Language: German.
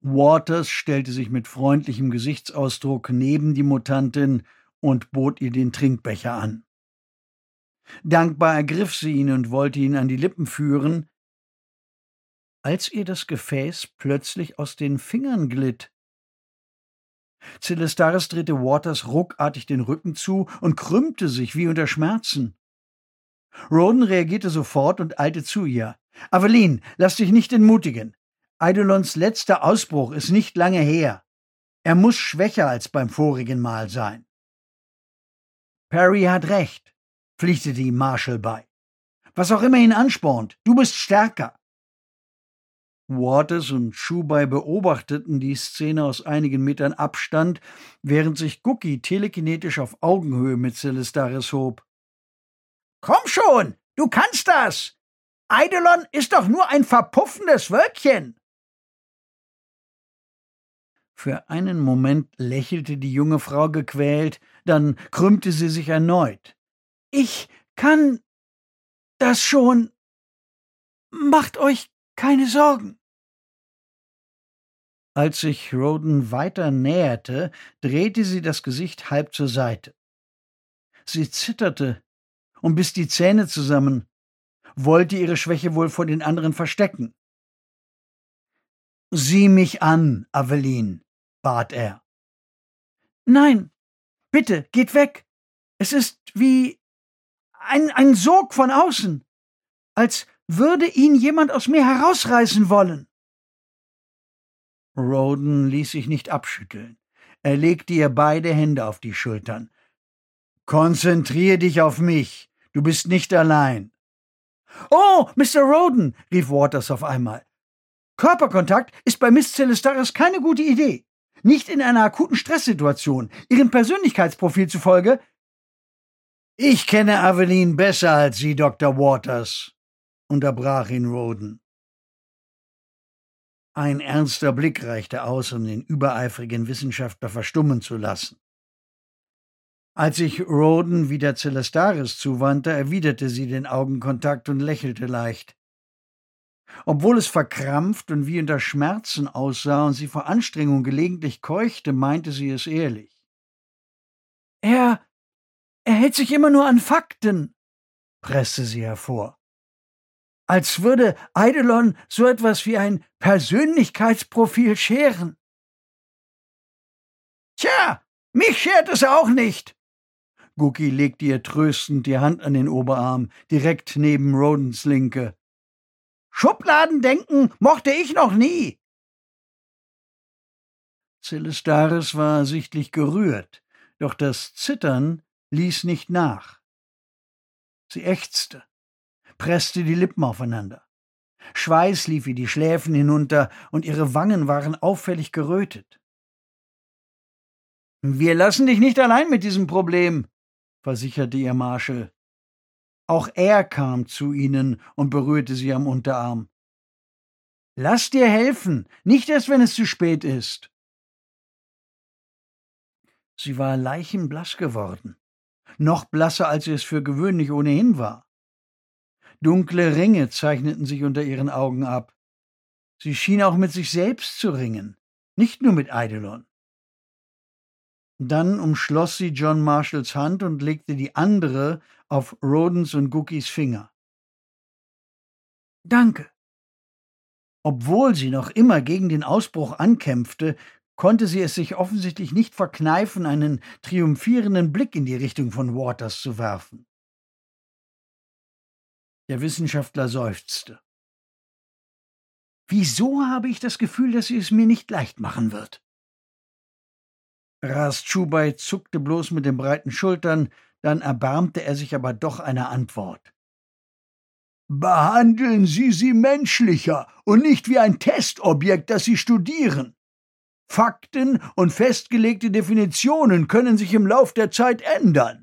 Waters stellte sich mit freundlichem Gesichtsausdruck neben die Mutantin und bot ihr den Trinkbecher an. Dankbar ergriff sie ihn und wollte ihn an die Lippen führen, als ihr das Gefäß plötzlich aus den Fingern glitt. Celestaris drehte Waters ruckartig den Rücken zu und krümmte sich wie unter Schmerzen. Roden reagierte sofort und eilte zu ihr. »Aveline, lass dich nicht entmutigen. Eidolons letzter Ausbruch ist nicht lange her. Er muss schwächer als beim vorigen Mal sein.« »Perry hat recht«, pflichtete ihm Marshall bei. »Was auch immer ihn anspornt, du bist stärker.« Waters und Chubai beobachteten die Szene aus einigen Metern Abstand, während sich Gookie telekinetisch auf Augenhöhe mit Celestaris hob. »Komm schon, du kannst das! Eidolon ist doch nur ein verpuffendes Wölkchen!« Für einen Moment lächelte die junge Frau gequält, dann krümmte sie sich erneut. »Ich kann das schon. Macht euch keine Sorgen.« Als sich Roden weiter näherte, drehte sie das Gesicht halb zur Seite. Sie zitterte und biss die Zähne zusammen, wollte ihre Schwäche wohl vor den anderen verstecken. »Sieh mich an, Aveline«, bat er. »Nein, bitte, geht weg. Es ist wie ein Sog von außen, als würde ihn jemand aus mir herausreißen wollen.« Roden ließ sich nicht abschütteln. Er legte ihr beide Hände auf die Schultern. »Konzentrier dich auf mich. Du bist nicht allein.« »Oh, Mr. Roden«, rief Waters auf einmal. »Körperkontakt ist bei Miss Celestaris keine gute Idee. Nicht in einer akuten Stresssituation. Ihrem Persönlichkeitsprofil zufolge.« »Ich kenne Aveline besser als Sie, Dr. Waters«, unterbrach ihn Roden. Ein ernster Blick reichte aus, um den übereifrigen Wissenschaftler verstummen zu lassen. Als sich Roden wieder Celestaris zuwandte, erwiderte sie den Augenkontakt und lächelte leicht. Obwohl es verkrampft und wie unter Schmerzen aussah und sie vor Anstrengung gelegentlich keuchte, meinte sie es ehrlich. Er hält sich immer nur an Fakten«, presste sie hervor. »Als würde Eidolon so etwas wie ein Persönlichkeitsprofil scheren.« »Tja, mich schert es auch nicht.« Gookie legte ihr tröstend die Hand an den Oberarm, direkt neben Rodens Linke. »Schubladendenken mochte ich noch nie.« Celestaris war sichtlich gerührt, doch das Zittern ließ nicht nach. Sie ächzte, presste die Lippen aufeinander. Schweiß lief ihr die Schläfen hinunter und ihre Wangen waren auffällig gerötet. »Wir lassen dich nicht allein mit diesem Problem«, versicherte ihr Marshall. Auch er kam zu ihnen und berührte sie am Unterarm. »Lass dir helfen, nicht erst, wenn es zu spät ist.« Sie war leichenblass geworden, noch blasser, als sie es für gewöhnlich ohnehin war. Dunkle Ringe zeichneten sich unter ihren Augen ab. Sie schien auch mit sich selbst zu ringen, nicht nur mit Eidolon. Dann umschloss sie John Marshalls Hand und legte die andere auf Rodens und Gookies Finger. »Danke.« Obwohl sie noch immer gegen den Ausbruch ankämpfte, konnte sie es sich offensichtlich nicht verkneifen, einen triumphierenden Blick in die Richtung von Waters zu werfen. Der Wissenschaftler seufzte. »Wieso habe ich das Gefühl, dass sie es mir nicht leicht machen wird?« Ras Chubai zuckte bloß mit den breiten Schultern, dann erbarmte er sich aber doch einer Antwort. »Behandeln Sie sie menschlicher und nicht wie ein Testobjekt, das Sie studieren. Fakten und festgelegte Definitionen können sich im Lauf der Zeit ändern.